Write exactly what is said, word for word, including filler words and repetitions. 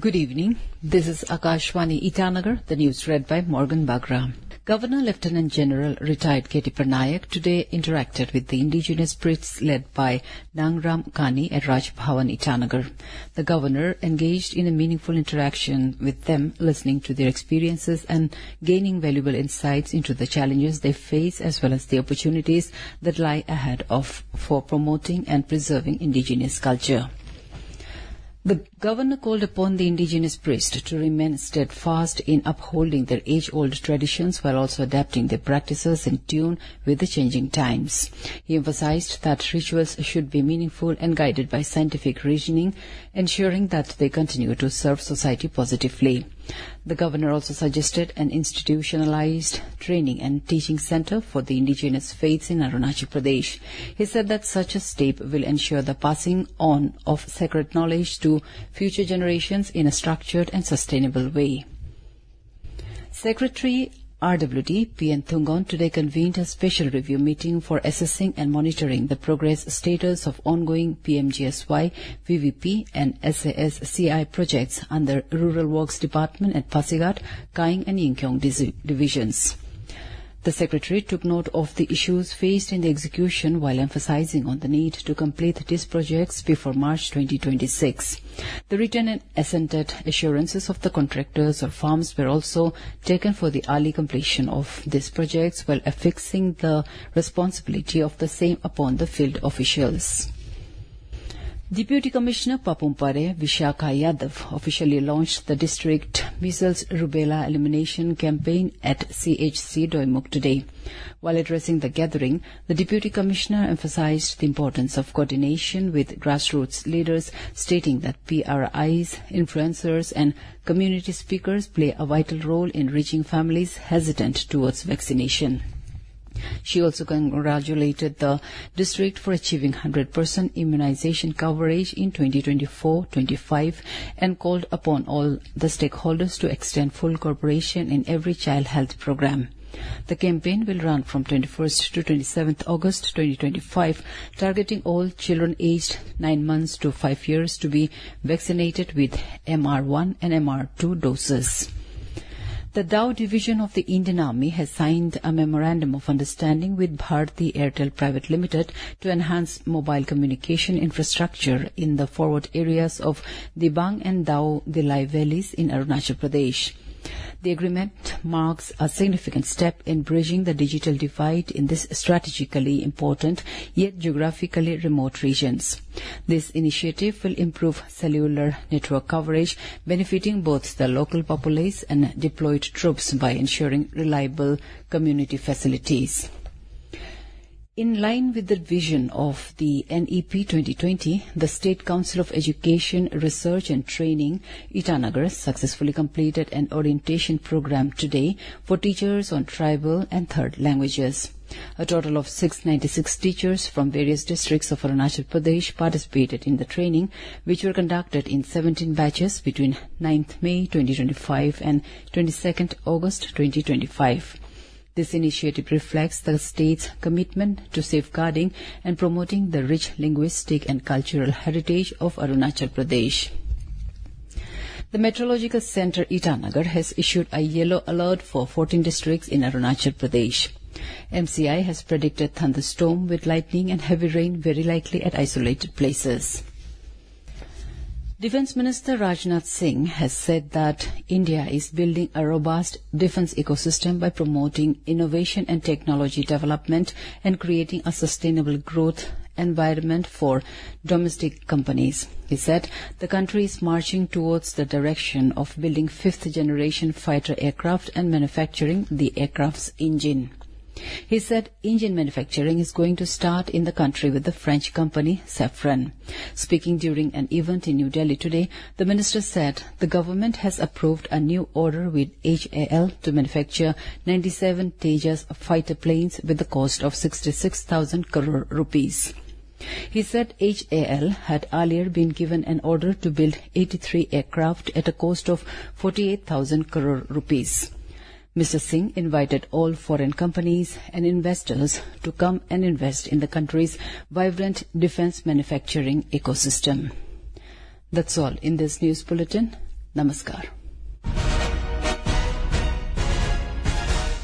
Good evening. This is Akashwani Itanagar, the news read by Morgan Bagra. Governor Lieutenant General retired K T Parnayak today interacted with the indigenous priests led by Nangram Kani at Raj Bhavan Itanagar. The governor engaged in a meaningful interaction with them, listening to their experiences and gaining valuable insights into the challenges they face as well as the opportunities that lie ahead of for promoting and preserving indigenous culture. The governor called upon the indigenous priests to remain steadfast in upholding their age-old traditions while also adapting their practices in tune with the changing times. He emphasized that rituals should be meaningful and guided by scientific reasoning, ensuring that they continue to serve society positively. The governor also suggested an institutionalized training and teaching center for the indigenous faiths in Arunachal Pradesh. He said that such a step will ensure the passing on of sacred knowledge to future generations in a structured and sustainable way. Secretary R W D P N Thungon today convened a special review meeting for assessing and monitoring the progress status of ongoing P M G S Y, V V P and S A S C I projects under Rural Works Department at Pasighat, Kaing and Yingkiong divisions. The Secretary took note of the issues faced in the execution while emphasizing on the need to complete these projects before March twenty twenty-six. The written and assented assurances of the contractors or firms were also taken for the early completion of these projects while affixing the responsibility of the same upon the field officials. Deputy Commissioner Papumpare Vishakha Yadav officially launched the district measles rubella elimination campaign at C H C Doimuk today. While addressing the gathering, the Deputy Commissioner emphasized the importance of coordination with grassroots leaders, stating that P R Is, influencers and community speakers play a vital role in reaching families hesitant towards vaccination. She also congratulated the district for achieving one hundred percent immunization coverage in twenty twenty-four twenty-five and called upon all the stakeholders to extend full cooperation in every child health program. The campaign will run from twenty-first to twenty-seventh August twenty twenty-five, targeting all children aged nine months to five years to be vaccinated with M R one and M R two doses. The Dow division of the Indian Army has signed a memorandum of understanding with Bharti Airtel Private Limited to enhance mobile communication infrastructure in the forward areas of Dibang and Dao Dilai valleys in Arunachal Pradesh. The agreement marks a significant step in bridging the digital divide in this strategically important yet geographically remote regions. This initiative will improve cellular network coverage, benefiting both the local populace and deployed troops by ensuring reliable community facilities. In line with the vision of the N E P twenty twenty, the State Council of Education, Research and Training, Itanagar, successfully completed an orientation program today for teachers on tribal and third languages. A total of six hundred ninety-six teachers from various districts of Arunachal Pradesh participated in the training, which were conducted in seventeen batches between ninth May twenty twenty-five and twenty-second August twenty twenty-five. This initiative reflects the state's commitment to safeguarding and promoting the rich linguistic and cultural heritage of Arunachal Pradesh. The Meteorological Centre Itanagar has issued a yellow alert for fourteen districts in Arunachal Pradesh. M C I has predicted thunderstorm with lightning and heavy rain very likely at isolated places. Defence Minister Rajnath Singh has said that India is building a robust defence ecosystem by promoting innovation and technology development and creating a sustainable growth environment for domestic companies. He said the country is marching towards the direction of building fifth-generation fighter aircraft and manufacturing the aircraft's engine. He said engine manufacturing is going to start in the country with the French company Safran. Speaking during an event in New Delhi today, the minister said the government has approved a new order with H A L to manufacture ninety-seven Tejas fighter planes with the cost of sixty-six thousand crore rupees. He said H A L had earlier been given an order to build eighty-three aircraft at a cost of forty-eight thousand crore rupees. Mister Singh invited all foreign companies and investors to come and invest in the country's vibrant defence manufacturing ecosystem. That's all in this news bulletin. नमस्कार.